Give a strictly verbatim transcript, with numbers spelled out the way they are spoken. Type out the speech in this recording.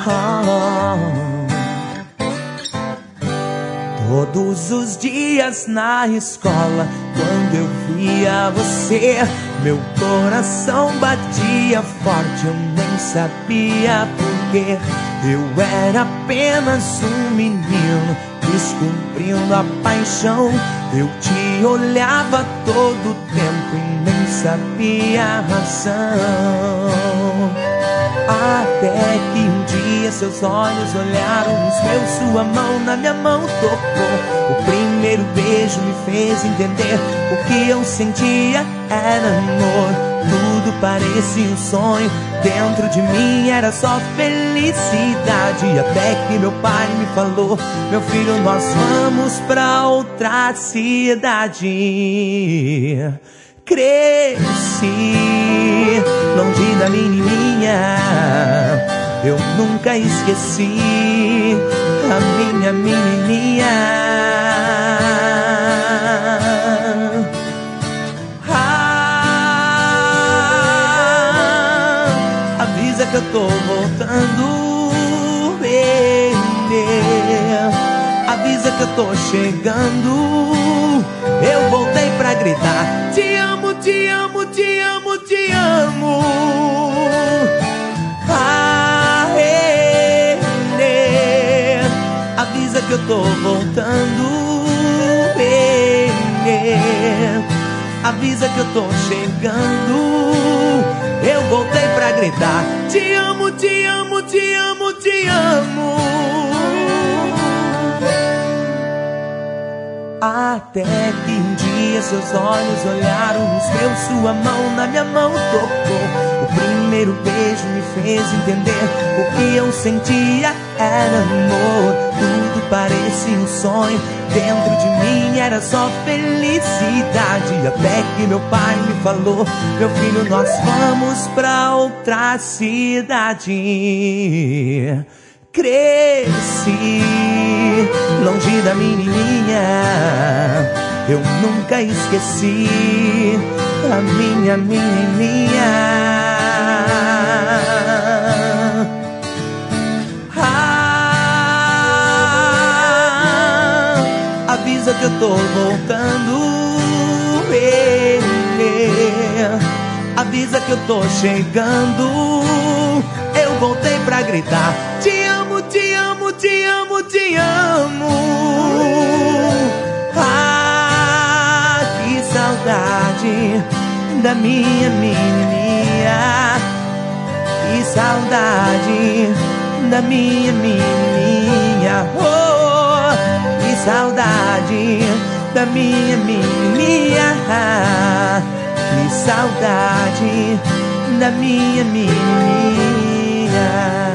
Oh. Todos os dias na escola, quando eu via você, meu coração batia forte, eu nem sabia porquê. Eu era apenas um menino, descobrindo a paixão. Eu te olhava todo tempo e nem sabia a razão. Até que um dia seus olhos olharam nos meus, sua mão na minha mão tocou. O primeiro beijo me fez entender o que eu sentia era amor. Tudo parecia um sonho, dentro de mim era só felicidade. Até que meu pai me falou: meu filho, nós vamos pra outra cidade. Cresci longe da menininha, eu nunca esqueci a minha menininha. Ah, avisa que eu tô voltando, avisa que eu tô chegando. Eu voltei pra gritar: te amo, te amo, te amo, te amo. Ah, é, é. Avisa que eu tô voltando, é, é. Avisa que eu tô chegando. Eu voltei pra gritar: te amo, te amo, te amo, te amo. Até que um dia seus olhos olharam nos meus, sua mão na minha mão tocou. O primeiro beijo me fez entender o que eu sentia era amor. Tudo parecia um sonho, dentro de mim era só felicidade. Até que meu pai me falou: meu filho, nós vamos pra outra cidade. Cresci longe da menininha, eu nunca esqueci a minha menininha. Ah, avisa que eu tô voltando, é, é. Avisa que eu tô chegando. Eu voltei pra gritar: te amo, te amo, te amo, te amo. Ah, que saudade da minha menininha. Que saudade da minha menininha. Oh, que saudade da minha menininha. Que saudade da minha menininha.